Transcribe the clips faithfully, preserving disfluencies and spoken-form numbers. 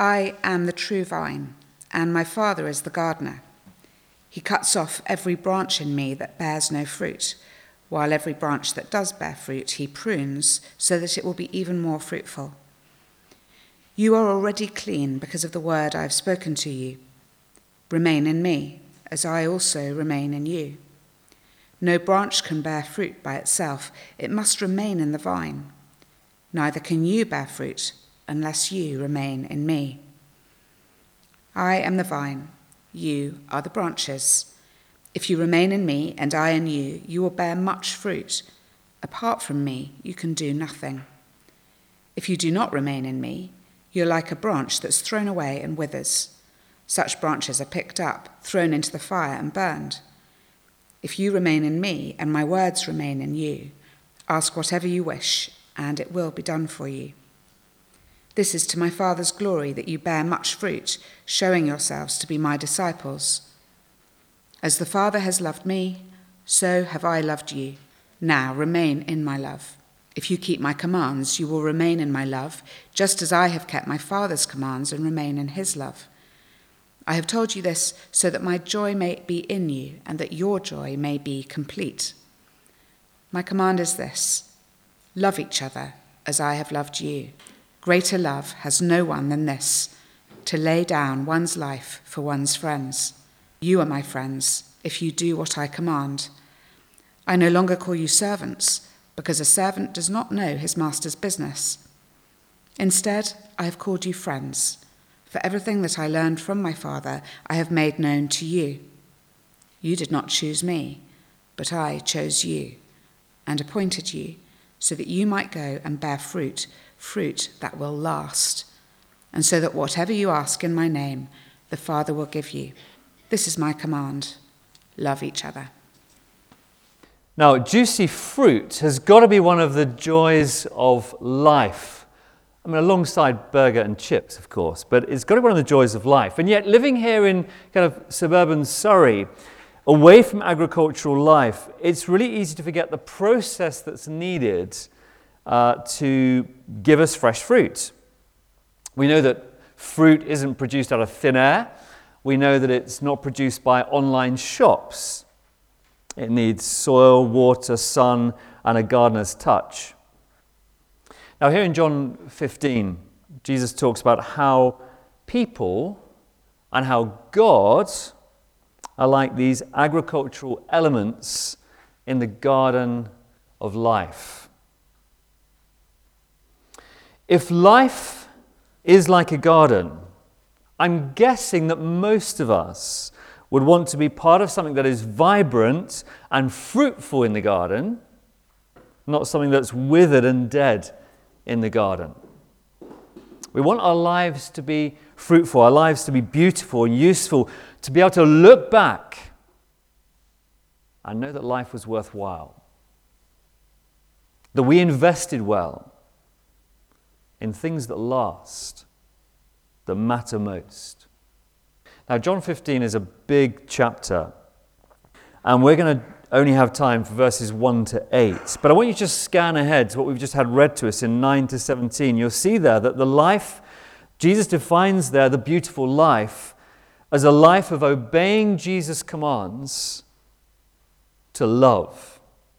I am the true vine, and my Father is the gardener. He cuts off every branch in me that bears no fruit, while every branch that does bear fruit he prunes so that it will be even more fruitful. You are already clean because of the word I have spoken to you. Remain in me, as I also remain in you. No branch can bear fruit by itself. It must remain in the vine. Neither can you bear fruit unless you remain in me. I am the vine, you are the branches. If you remain in me and I in you, you will bear much fruit. Apart from me, you can do nothing. If you do not remain in me, you're like a branch that's thrown away and withers. Such branches are picked up, thrown into the fire and burned. If you remain in me and my words remain in you, ask whatever you wish, and it will be done for you. This is to my Father's glory that you bear much fruit, showing yourselves to be my disciples. As the Father has loved me, so have I loved you. Now remain in my love. If you keep my commands, you will remain in my love, just as I have kept my Father's commands and remain in his love. I have told you this so that my joy may be in you and that your joy may be complete. My command is this: love each other as I have loved you. Greater love has no one than this, to lay down one's life for one's friends. You are my friends if you do what I command. I no longer call you servants, because a servant does not know his master's business. Instead, I have called you friends, for everything that I learned from my Father I have made known to you. You did not choose me, but I chose you and appointed you so that you might go and bear fruit, fruit that will last, and so that whatever you ask in my name, the Father will give you. This is my command: love each other. Now, juicy fruit has got to be one of the joys of life. I mean, alongside burger and chips, of course, but it's got to be one of the joys of life. And yet, living here in kind of suburban Surrey, away from agricultural life, it's really easy to forget the process that's needed uh, to give us fresh fruit. We know that fruit isn't produced out of thin air. We know that it's not produced by online shops. It needs soil, water, sun, and a gardener's touch. Now, here in John fifteen, Jesus talks about how people and how God are like these agricultural elements in the garden of life. If life is like a garden, I'm guessing that most of us would want to be part of something that is vibrant and fruitful in the garden, not something that's withered and dead in the garden. We want our lives to be fruitful, our lives to be beautiful and useful, to be able to look back and know that life was worthwhile, that we invested well in things that last, that matter most. Now, John fifteen is a big chapter, and we're going to only have time for verses one to eight. But I want you to just scan ahead to what we've just had read to us in nine to seventeen. You'll see there that the life, Jesus defines there the beautiful life as a life of obeying Jesus' commands to love.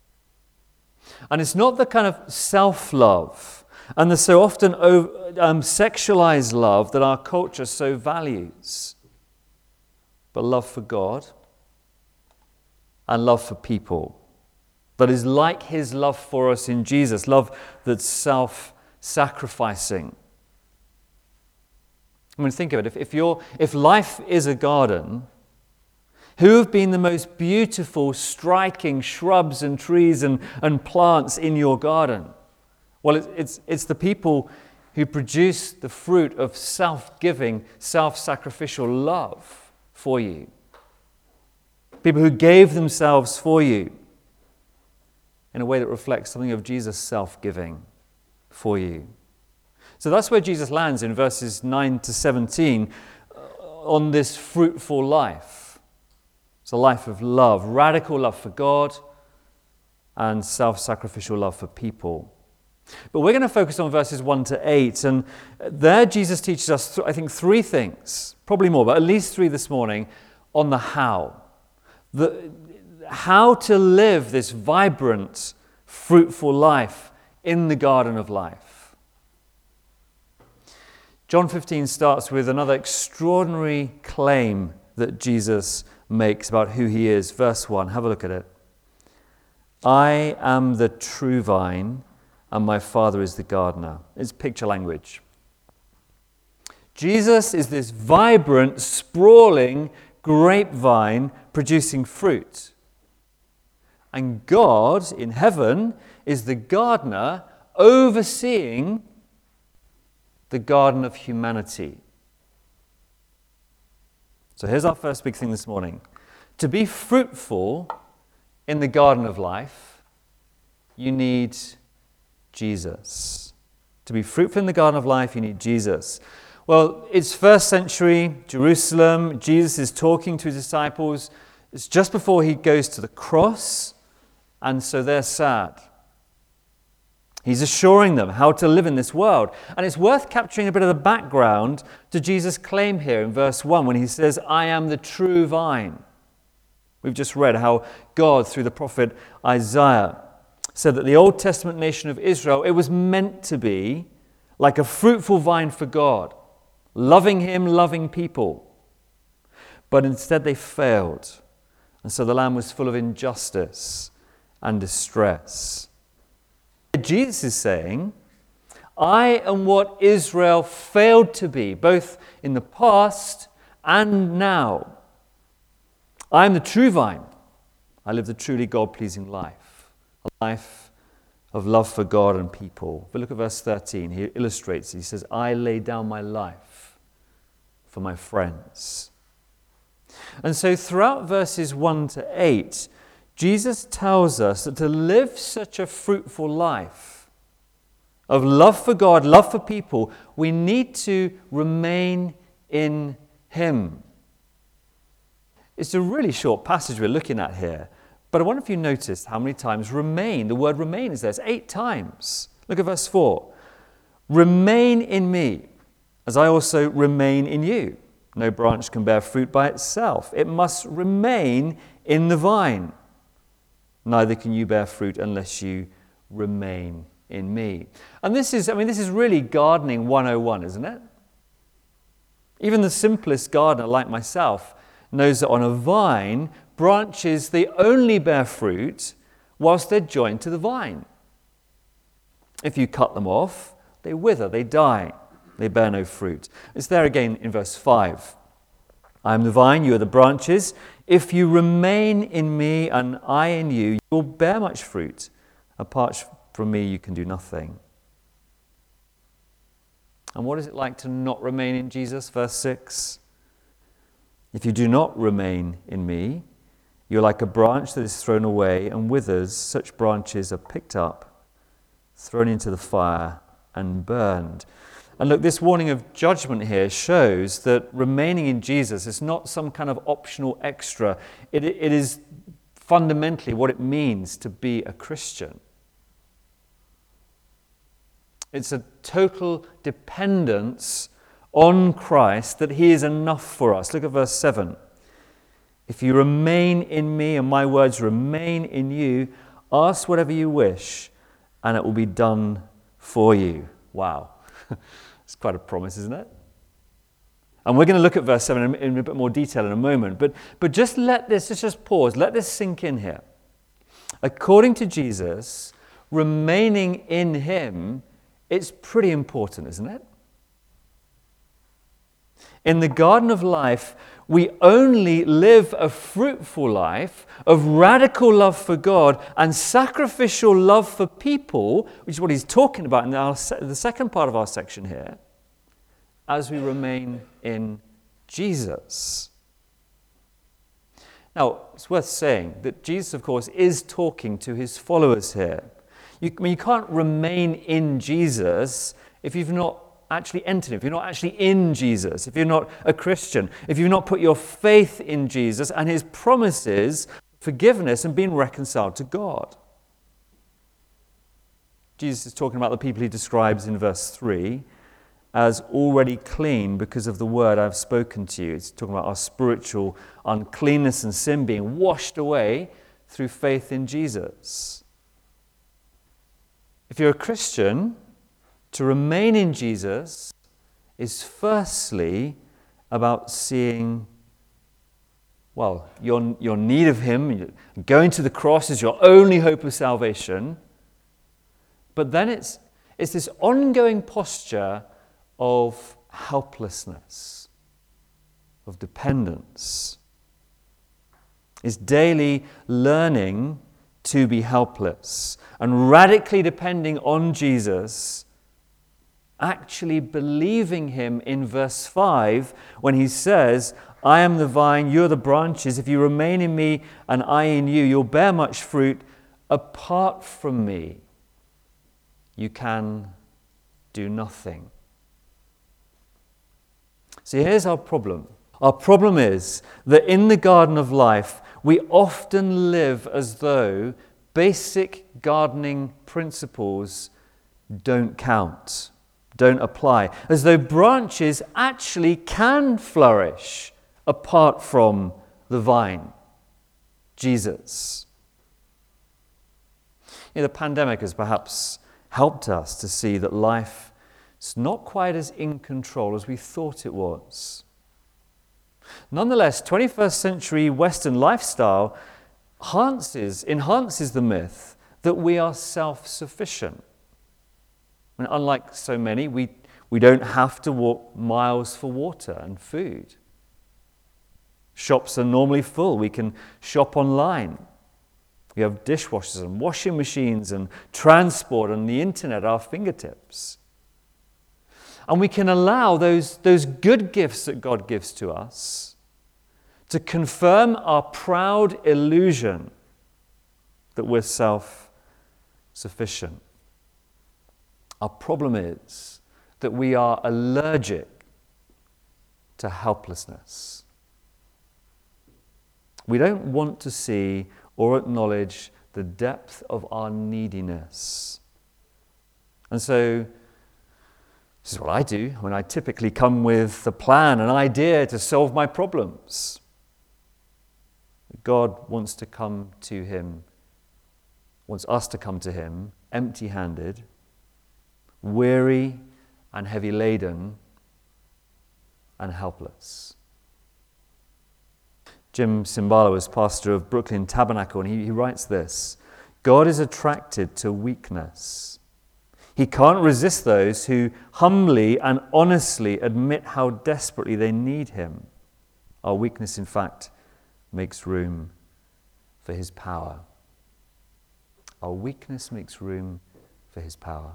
And it's not the kind of self-love and the so often um, sexualized love that our culture so values, but love for God and love for people that is like his love for us in Jesus, love that's self-sacrificing. I mean, think of it. If, if, you're, if life is a garden, who have been the most beautiful, striking shrubs and trees and, and plants in your garden? Well, it's, it's, it's the people who produce the fruit of self-giving, self-sacrificial love for you. People who gave themselves for you in a way that reflects something of Jesus' self-giving for you. So that's where Jesus lands in verses nine to seventeen on this fruitful life. It's a life of love, radical love for God and self-sacrificial love for people. But we're going to focus on verses one to eight, and there Jesus teaches us, I think, three things, probably more, but at least three this morning, on the how. The, how to live this vibrant, fruitful life in the garden of life. John fifteen starts with another extraordinary claim that Jesus makes about who he is. Verse one, have a look at it. I am the true vine, and my Father is the gardener. It's picture language. Jesus is this vibrant, sprawling grapevine producing fruit. And God in heaven is the gardener overseeing the garden of humanity. So here's our first big thing this morning. To be fruitful in the garden of life, you need Jesus. To be fruitful in the garden of life, you need Jesus. Well, it's first century Jerusalem. Jesus is talking to his disciples. It's just before he goes to the cross, and so they're sad. He's assuring them how to live in this world. And it's worth capturing a bit of the background to Jesus' claim here in verse one when he says, I am the true vine. We've just read how God, through the prophet Isaiah, said that the Old Testament nation of Israel, it was meant to be like a fruitful vine for God, loving him, loving people. But instead they failed. And so the land was full of injustice and distress. Jesus is saying, I am what Israel failed to be, both in the past and now. I am the true vine. I live the truly God-pleasing life, a life of love for God and people. But look at verse thirteen. He illustrates it. He says, I lay down my life for my friends. And so throughout verses one to eight, Jesus tells us that to live such a fruitful life of love for God, love for people, we need to remain in him. It's a really short passage we're looking at here, but I wonder if you noticed how many times remain, the word remain is there. It's eight times. Look at verse four. Remain in me, as I also remain in you. No branch can bear fruit by itself. It must remain in the vine. Neither can you bear fruit unless you remain in me. And this is, I mean, this is really gardening one oh one, isn't it? Even the simplest gardener like myself knows that on a vine, branches, they only bear fruit whilst they're joined to the vine. If you cut them off, they wither, they die, they bear no fruit. It's there again in verse five. I am the vine, you are the branches. If you remain in me and I in you, you will bear much fruit. Apart from me, you can do nothing. And what is it like to not remain in Jesus? Verse six. If you do not remain in me, you're like a branch that is thrown away and withers. Such branches are picked up, thrown into the fire, and burned. And look, this warning of judgment here shows that remaining in Jesus is not some kind of optional extra. It, it is fundamentally what it means to be a Christian. It's a total dependence on Christ that he is enough for us. Look at verse seven. If you remain in me and my words remain in you, ask whatever you wish and it will be done for you. Wow. It's quite a promise, isn't it? And we're going to look at verse seven in, in a bit more detail in a moment. But, but just let this, let's just pause, let this sink in here. According to Jesus, remaining in him, it's pretty important, isn't it? In the garden of life, we only live a fruitful life of radical love for God and sacrificial love for people, which is what he's talking about in our, the second part of our section here, as we remain in Jesus. Now, it's worth saying that Jesus, of course, is talking to his followers here. You, I mean, you can't remain in Jesus if you've not actually entered him, if you're not actually in Jesus, if you're not a Christian, if you've not put your faith in Jesus and his promises, forgiveness and being reconciled to God. Jesus is talking about the people he describes in verse three as already clean because of the word I've spoken to you. It's talking about our spiritual uncleanness and sin being washed away through faith in Jesus. If you're a Christian, to remain in Jesus is firstly about seeing, well, your, your need of him. Going to the cross is your only hope of salvation. But then it's, it's this ongoing posture of helplessness, of dependence. It's daily learning to be helpless and radically depending on Jesus, actually believing him in verse five when he says, I am the vine, you're the branches. If you remain in me and I in you, you'll bear much fruit. Apart from me, you can do nothing. See, here's our problem. Our problem is that in the garden of life, we often live as though basic gardening principles don't count, don't apply, as though branches actually can flourish apart from the vine, Jesus. You know, the pandemic has perhaps helped us to see that life is not quite as in control as we thought it was. Nonetheless, twenty-first century Western lifestyle enhances, enhances the myth that we are self-sufficient. I mean, unlike so many, we, we don't have to walk miles for water and food. Shops are normally full. We can shop online. We have dishwashers and washing machines and transport and the internet at our fingertips. And we can allow those, those good gifts that God gives to us to confirm our proud illusion that we're self-sufficient. Our problem is that we are allergic to helplessness. We don't want to see or acknowledge the depth of our neediness. And so, this is what I do when I typically come with a plan, an idea to solve my problems. God wants to come to him, wants us to come to him empty-handed, weary and heavy laden, and helpless. Jim Cymbala was pastor of Brooklyn Tabernacle, and he, he writes this: God is attracted to weakness. He can't resist those who humbly and honestly admit how desperately they need him. Our weakness, in fact, makes room for his power. Our weakness makes room for his power.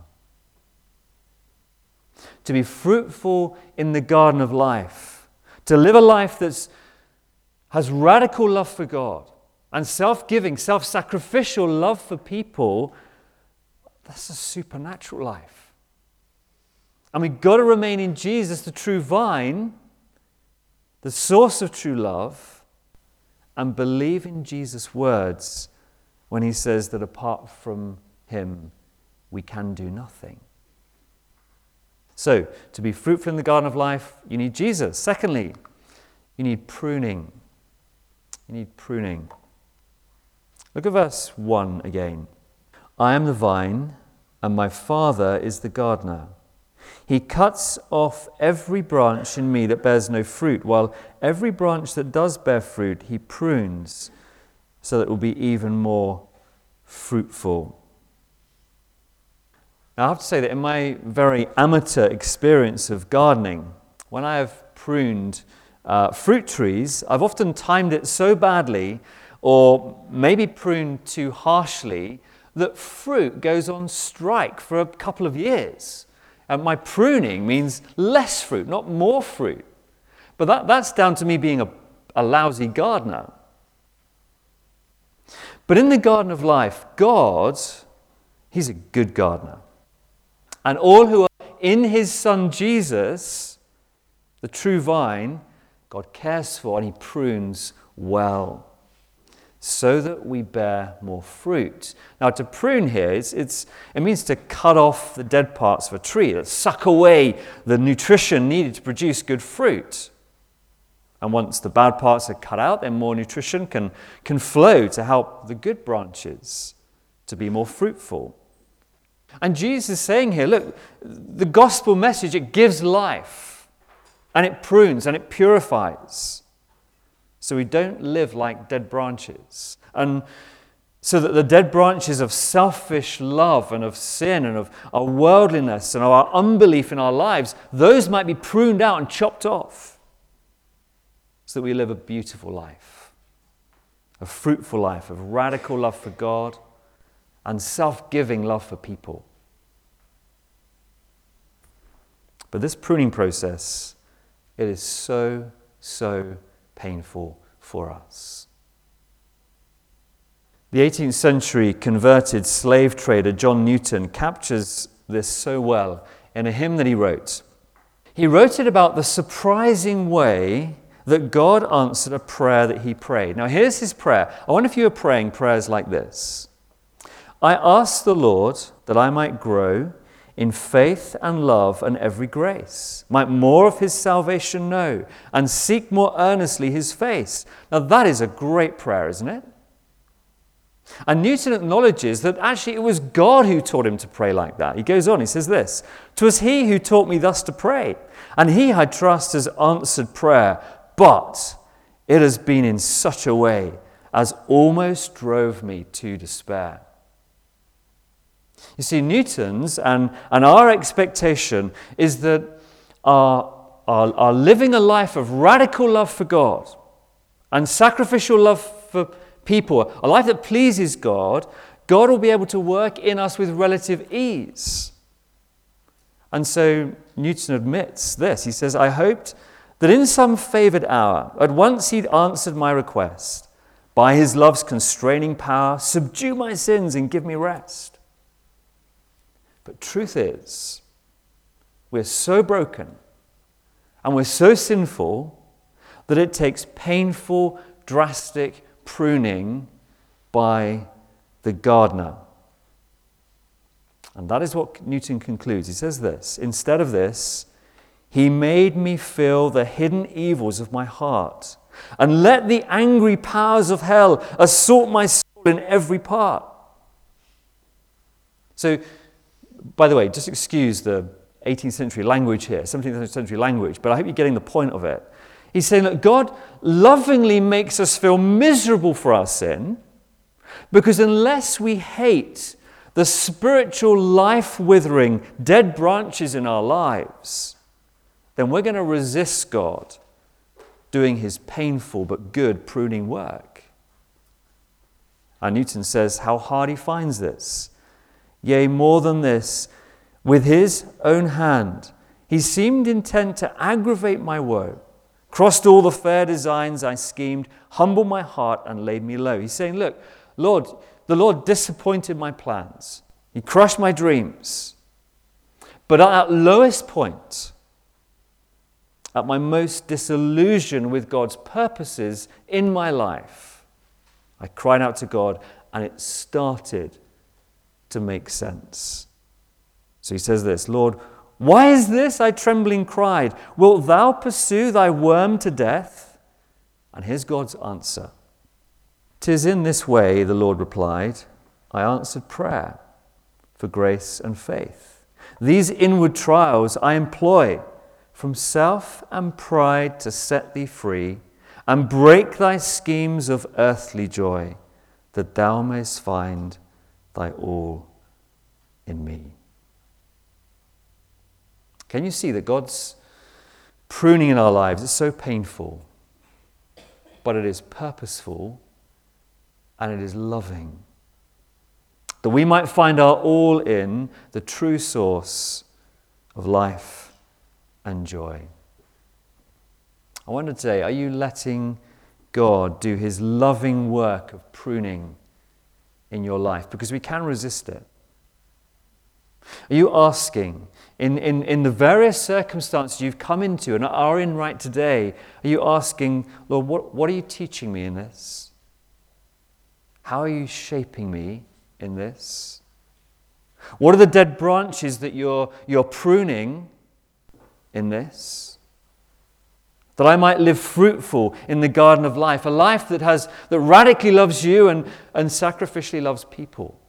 To be fruitful in the garden of life, to live a life that has radical love for God and self-giving, self-sacrificial love for people, that's a supernatural life. And we've got to remain in Jesus, the true vine, the source of true love, and believe in Jesus' words when he says that apart from him, we can do nothing. So, to be fruitful in the garden of life, you need Jesus. Secondly, you need pruning. You need pruning. Look at verse one again. I am the vine, and my Father is the gardener. He cuts off every branch in me that bears no fruit, while every branch that does bear fruit, he prunes, so that it will be even more fruitful. Now, I have to say that in my very amateur experience of gardening, when I have pruned uh, fruit trees, I've often timed it so badly, or maybe pruned too harshly, that fruit goes on strike for a couple of years. And my pruning means less fruit, not more fruit. But that, that's down to me being a, a lousy gardener. But in the garden of life, God, he's a good gardener. And all who are in his Son Jesus, the true vine, God cares for and he prunes well. so that we bear more fruit. Now, to prune here, it's, it's, it means to cut off the dead parts of a tree, to suck away the nutrition needed to produce good fruit. And once the bad parts are cut out, then more nutrition can, can flow to help the good branches to be more fruitful. And Jesus is saying here, look, the gospel message, it gives life, and it prunes, and it purifies. So we don't live like dead branches. And so that the dead branches of selfish love and of sin and of our worldliness and of our unbelief in our lives, those might be pruned out and chopped off so that we live a beautiful life, a fruitful life of radical love for God and self-giving love for people. But this pruning process, it is so, so painful for us. The eighteenth century converted slave trader John Newton captures this so well in a hymn that he wrote. He wrote it about the surprising way that God answered a prayer that he prayed. Now here's his prayer. I wonder if you are praying prayers like this. I ask the Lord that I might grow in faith and love and every grace, might more of his salvation know, and seek more earnestly his face. Now that is a great prayer, isn't it? And Newton acknowledges that actually it was God who taught him to pray like that. He goes on, he says this, "'Twas he who taught me thus to pray, and he I trust has answered prayer, but it has been in such a way as almost drove me to despair." You see, Newton's and, and our expectation is that our, our, our living a life of radical love for God and sacrificial love for people, a life that pleases God, God will be able to work in us with relative ease. And so Newton admits this. He says, I hoped that in some favoured hour, at once he'd answered my request, by his love's constraining power, subdue my sins and give me rest. But truth is, we're so broken and we're so sinful that it takes painful, drastic pruning by the gardener. And that is what Newton concludes. He says this, instead of this, he made me feel the hidden evils of my heart and let the angry powers of hell assault my soul in every part. So, by the way, just excuse the eighteenth century language here, seventeenth century language, but I hope you're getting the point of it. He's saying that God lovingly makes us feel miserable for our sin because unless we hate the spiritual life-withering dead branches in our lives, then we're going to resist God doing his painful but good pruning work. And Newton says how hard he finds this. Yea, more than this, with his own hand, he seemed intent to aggravate my woe, crossed all the fair designs I schemed, humbled my heart and laid me low. He's saying, look, Lord, the Lord disappointed my plans. He crushed my dreams. But at that lowest point, at my most disillusioned with God's purposes in my life, I cried out to God and it started to make sense. So he says this, Lord, why is this? I trembling cried. Wilt thou pursue thy worm to death? And here's God's answer. 'Tis in this way, the Lord replied, I answered prayer for grace and faith. These inward trials I employ from self and pride to set thee free and break thy schemes of earthly joy, that thou mayst find thy all in me. Can you see that God's pruning in our lives is so painful, but it is purposeful and it is loving, that we might find our all in the true source of life and joy. I wonder today, are you letting God do his loving work of pruning in your life? Because we can resist it. Are you asking, in, in, in the various circumstances you've come into and are in right today, are you asking, Lord, what, what are you teaching me in this? How are you shaping me in this? What are the dead branches that you're, you're pruning in this? That I might live fruitful in the garden of life, a life that has that radically loves you and, and sacrificially loves people.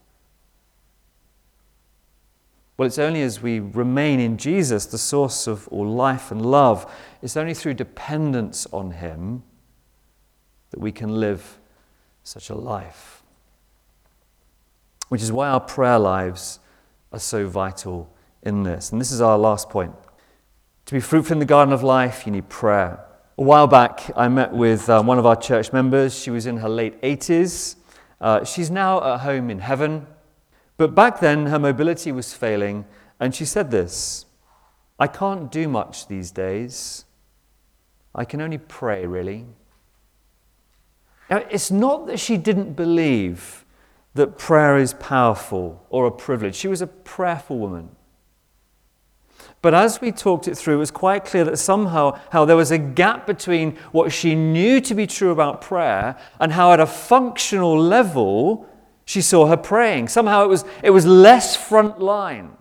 Well, it's only as we remain in Jesus, the source of all life and love, it's only through dependence on him that we can live such a life. Which is why our prayer lives are so vital in this. And this is our last point. To be fruitful in the garden of life, you need prayer. A while back, I met with uh, one of our church members. She was in her late eighties. Uh, she's now at home in heaven. But back then, her mobility was failing, and she said this: I can't do much these days. I can only pray, really. Now, it's not that she didn't believe that prayer is powerful or a privilege. She was a prayerful woman. But as we talked it through, it was quite clear that somehow how there was a gap between what she knew to be true about prayer and how at a functional level she saw her praying. Somehow it was, it was less front line.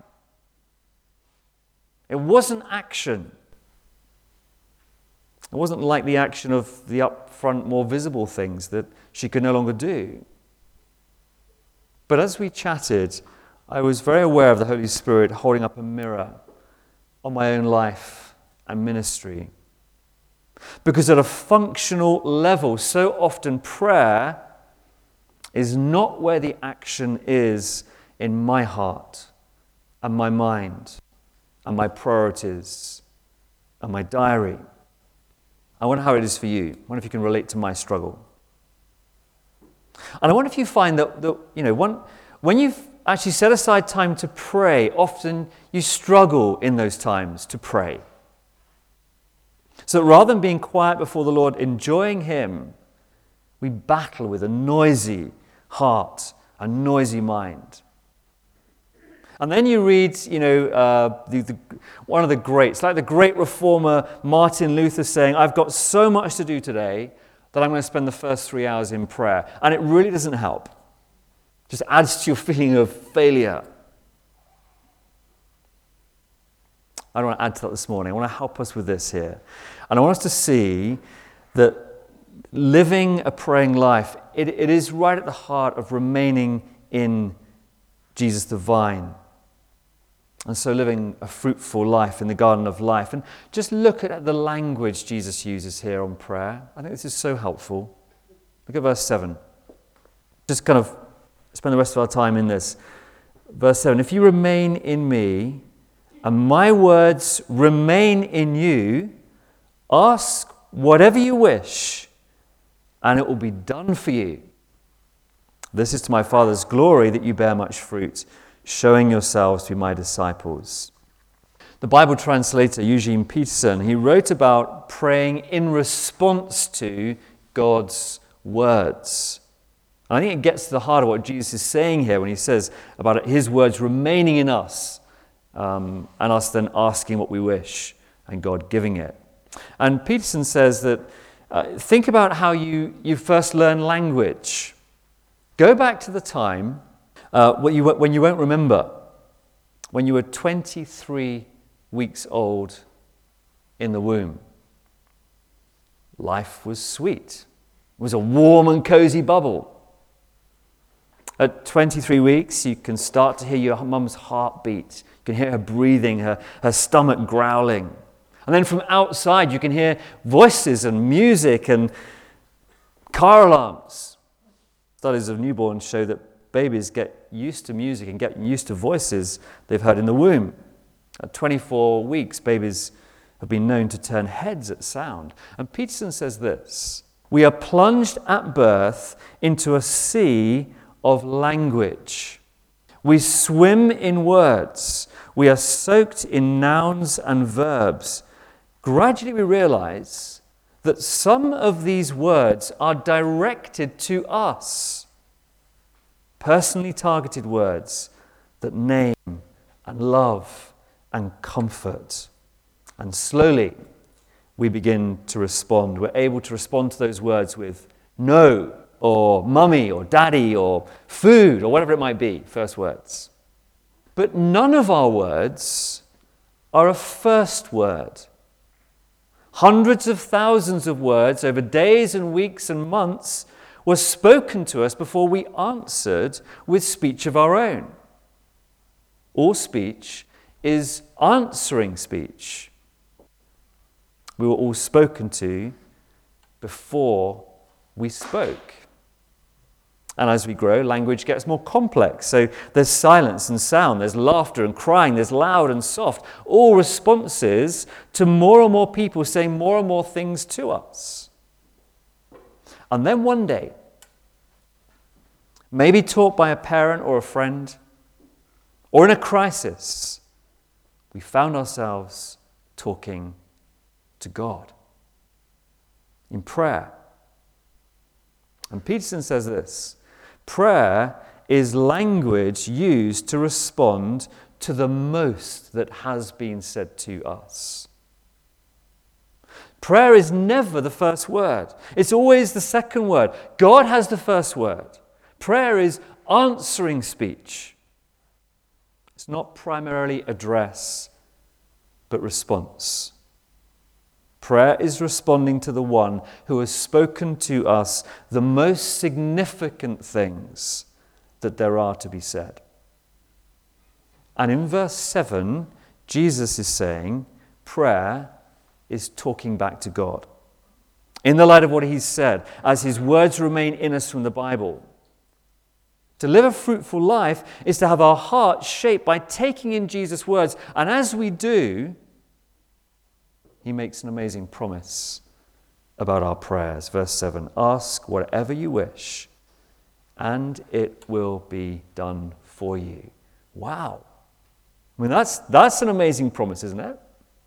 It wasn't action. It wasn't like the action of the upfront, more visible things that she could no longer do. But as we chatted, I was very aware of the Holy Spirit holding up a mirror on my own life and ministry. Because at a functional level, so often prayer is not where the action is in my heart and my mind and my priorities and my diary. I wonder how it is for you. I wonder if you can relate to my struggle. And I wonder if you find that, that you know, one, when you've actually set aside time to pray, often you struggle in those times to pray. So rather than being quiet before the Lord, enjoying him, we battle with a noisy heart, a noisy mind. And then you read, you know, uh, the, the, one of the greats, like the great reformer Martin Luther saying, I've got so much to do today that I'm going to spend the first three hours in prayer. And it really doesn't help. It just adds to your feeling of failure. I don't want to add to that this morning. I want to help us with this here. And I want us to see that living a praying life, it, it is right at the heart of remaining in Jesus the vine. And so living a fruitful life in the garden of life. And just look at the language Jesus uses here on prayer. I think this is so helpful. Look at verse seven. Just kind of spend the rest of our time in this. Verse seven, if you remain in me and my words remain in you, ask whatever you wish and it will be done for you. This is to my Father's glory that you bear much fruit, showing yourselves to be my disciples. The Bible translator, Eugene Peterson, he wrote about praying in response to God's words. And I think it gets to the heart of what Jesus is saying here when he says about his words remaining in us um, and us then asking what we wish and God giving it. And Peterson says that uh, think about how you, you first learn language. Go back to the time Uh, when, you, when you won't remember, when you were twenty-three weeks old in the womb. Life was sweet. It was a warm and cozy bubble. At twenty-three weeks, you can start to hear your mum's heartbeat. You can hear her breathing, her, her stomach growling. And then from outside, you can hear voices and music and car alarms. Studies of newborns show that babies get used to music and get used to voices they've heard in the womb. At twenty-four weeks, babies have been known to turn heads at sound. And Peterson says this: we are plunged at birth into a sea of language. We swim in words. We are soaked in nouns and verbs. Gradually we realize that some of these words are directed to us. Personally targeted words that name and love and comfort. And slowly we begin to respond. We're able to respond to those words with no or mummy or daddy or food or whatever it might be, first words. But none of our words are a first word. Hundreds of thousands of words over days and weeks and months were spoken to us before we answered with speech of our own. All speech is answering speech. We were all spoken to before we spoke. And as we grow, language gets more complex. So there's silence and sound, there's laughter and crying, there's loud and soft, all responses to more and more people saying more and more things to us. And then one day, maybe taught by a parent or a friend, or in a crisis, we found ourselves talking to God in prayer. And Peterson says this: prayer is language used to respond to the most that has been said to us. Prayer is never the first word. It's always the second word. God has the first word. Prayer is answering speech. It's not primarily address, but response. Prayer is responding to the one who has spoken to us the most significant things that there are to be said. And in verse seven, Jesus is saying prayer is talking back to God. In the light of what he's said, as his words remain in us from the Bible, to live a fruitful life is to have our hearts shaped by taking in Jesus' words. And as we do, he makes an amazing promise about our prayers. Verse seven, ask whatever you wish, and it will be done for you. Wow. I mean, that's, that's an amazing promise, isn't it?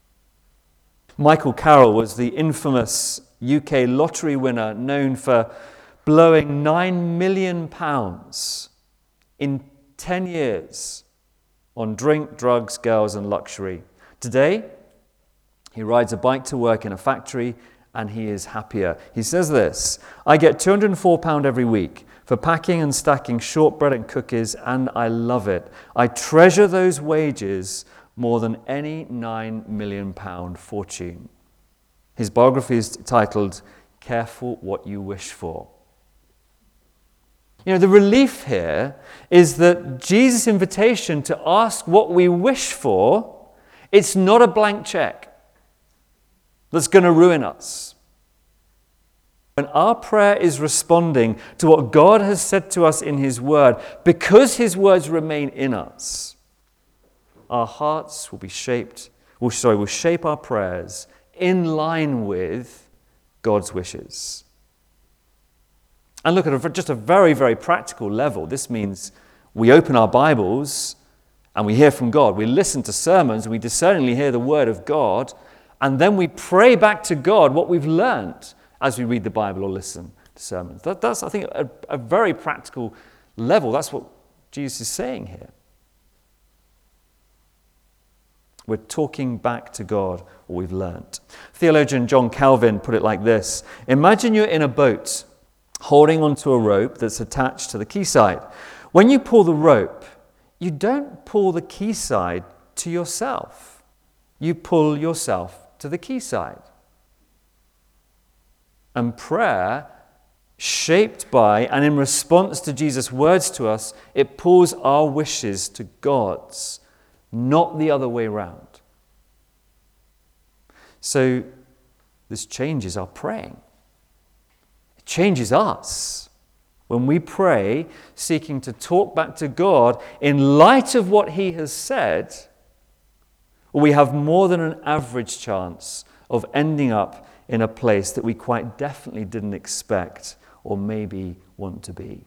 Michael Carroll was the infamous U K lottery winner known for blowing nine million pounds in ten years on drink, drugs, girls, and luxury. Today, he rides a bike to work in a factory and he is happier. He says this: I get two hundred and four pounds every week for packing and stacking shortbread and cookies, and I love it. I treasure those wages more than any nine million pound fortune. His biography is titled, Careful What You Wish For. You know, the relief here is that Jesus' invitation to ask what we wish for, it's not a blank check that's going to ruin us. When our prayer is responding to what God has said to us in his word, because his words remain in us, our hearts will be shaped, will, sorry, will shape our prayers in line with God's wishes. And look, at a, just a very, very practical level, this means we open our Bibles and we hear from God. We listen to sermons, we discerningly hear the word of God, and then we pray back to God what we've learned as we read the Bible or listen to sermons. That, that's, I think, a, a very practical level. That's what Jesus is saying here. We're talking back to God what we've learnt. Theologian John Calvin put it like this: imagine you're in a boat holding onto a rope that's attached to the quayside. When you pull the rope, you don't pull the quayside to yourself. You pull yourself to the quayside. And prayer, shaped by and in response to Jesus' words to us, it pulls our wishes to God's, not the other way around. So this changes our praying. It changes us. When we pray, seeking to talk back to God in light of what he has said, we have more than an average chance of ending up in a place that we quite definitely didn't expect or maybe want to be.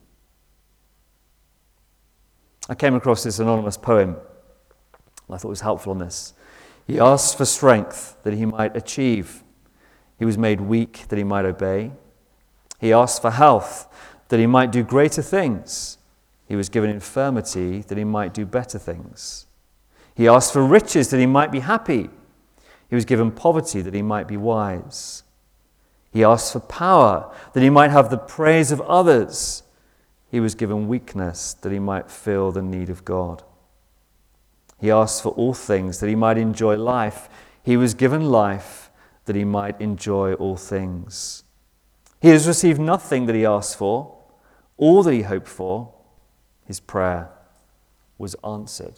I came across this anonymous poem. I thought it was helpful on this. He asked for strength that he might achieve. He was made weak that he might obey. He asked for health that he might do greater things. He was given infirmity that he might do better things. He asked for riches that he might be happy. He was given poverty that he might be wise. He asked for power, that he might have the praise of others. He was given weakness, that he might feel the need of God. He asked for all things, that he might enjoy life. He was given life, that he might enjoy all things. He has received nothing that he asked for. All that he hoped for, his prayer was answered.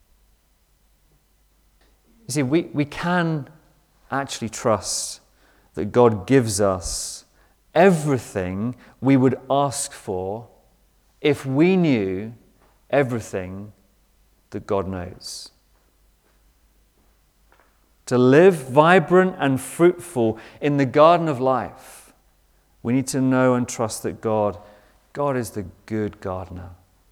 You see, we, we can actually trust that God gives us everything we would ask for if we knew everything that God knows. To live vibrant and fruitful in the garden of life, we need to know and trust that God, God is the good gardener.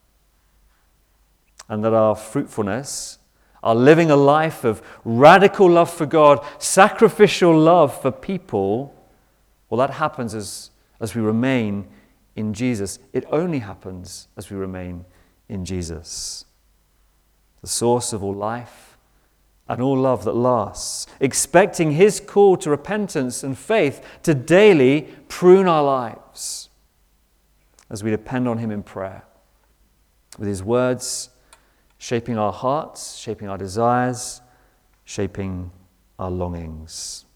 And that our fruitfulness, our living a life of radical love for God, sacrificial love for people, well, that happens as, as we remain in Jesus. It only happens as we remain in Jesus, the source of all life and all love that lasts, expecting his call to repentance and faith to daily prune our lives as we depend on him in prayer, with his words shaping our hearts, shaping our desires, shaping our longings.